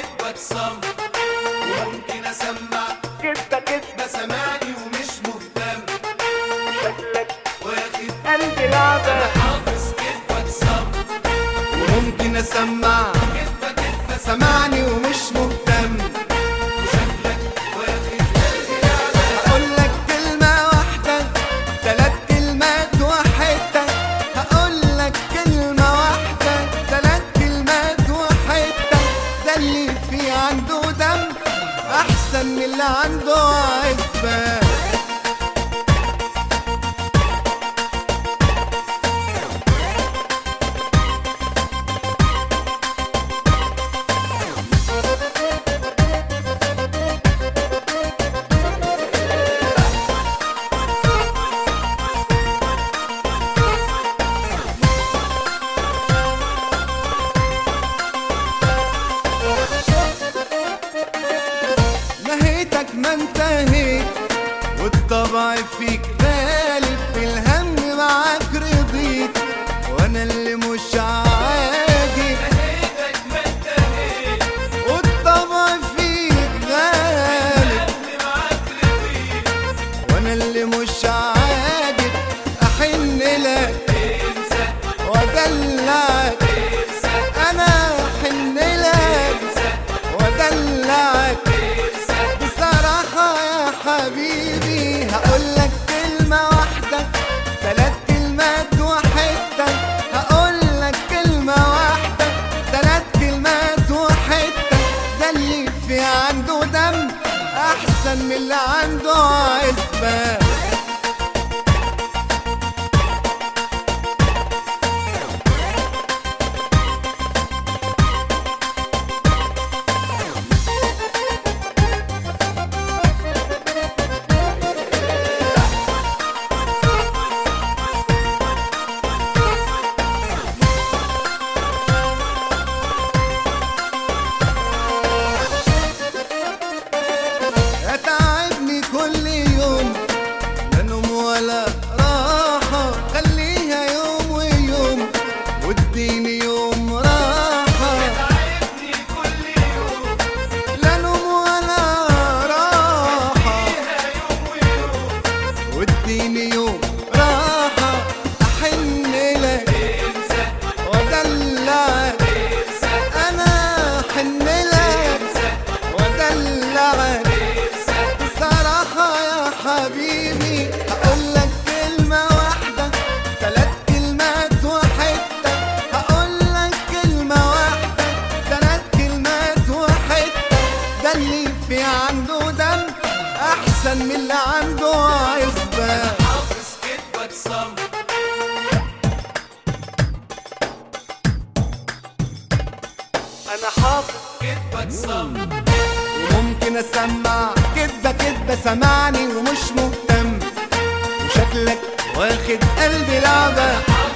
كدبك صمت، وممكن اسمع كدبة سمعني ومش مهتم، شكلك واخد قلبي لعبة. انا حافظ كدبك صمت، وممكن اسمع كدبة سمعني ومش مهتم، وشكلك واخد قلبي لعبة. هقولك كلمة واحدة 3 كلمات وحدة، هقولك كلمة واحدة 3 كلمات وحدة، ده اللي فيه عنده دم أحسن من اللي عنده عزبة. نهيتك ما انتهيت والطبع فيك غالب، بالهم معاك رضيت وانا اللي مش عاجب. نهيتك ما انتهيت والطبع فيك غالب اللي معاك رضيت، وانا اللي مش عاجب. احن لك انسى وادلعك، انسى انا احن لك انسى وادلعك انسى. بصراحة يا حبيبي. هقولك كلمة واحدة 3 كلمات وحدة، هقولك كلمة واحدة 3 كلمات وحدة، ده اللي في عنده دم أحسن من اللي عنده عزبة. هتعبني كل يوم لا نوم ولا راحة، خليها يوم ويوم واديني يوم راحة. تعبني كل يوم لا نوم ولا راحة فيها يوم ويوم، واديني يوم راحة. أحن لك انسى وادلعك، انسى أنا أحن لك انسى وادلعك انسى. بصراحة يا حبيبي. هقولك كلمة واحدة 3 كلمات وحدة، هقولك كلمة واحدة 3 كلمات وحدة، ده اللي في عنده دم أحسن من اللي عنده عزبة. حافظ كدبك صمت، أنا حافظ كدبك صمت، وممكن أسمع كدبة سمعني ومش مهتم، وشكلك واخد قلبي لعبة.